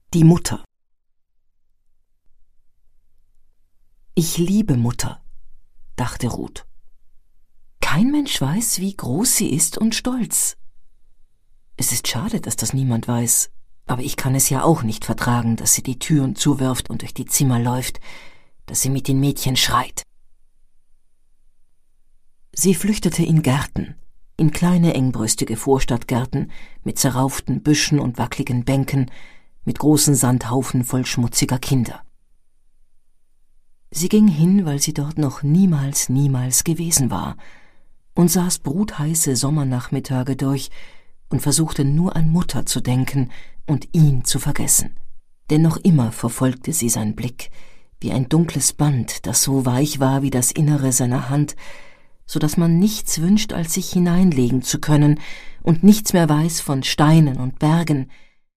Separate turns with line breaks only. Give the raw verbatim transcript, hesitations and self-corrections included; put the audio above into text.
Die Mutter. Ich liebe Mutter, dachte Ruth. Kein Mensch weiß, wie groß sie ist und stolz. Es ist schade, dass das niemand weiß, aber ich kann es ja auch nicht vertragen, dass sie die Türen zuwirft und durch die Zimmer läuft, dass sie mit den Mädchen schreit. Sie flüchtete in Gärten, in kleine engbrüstige Vorstadtgärten mit zerrauften Büschen und wackligen Bänken, mit großen Sandhaufen voll schmutziger Kinder. Sie ging hin, weil sie dort noch niemals, niemals gewesen war, und saß brutheiße Sommernachmittage durch und versuchte nur an Mutter zu denken und ihn zu vergessen. Denn noch immer verfolgte sie sein Blick, wie ein dunkles Band, das so weich war wie das Innere seiner Hand, so dass man nichts wünscht, als sich hineinlegen zu können und nichts mehr weiß von Steinen und Bergen,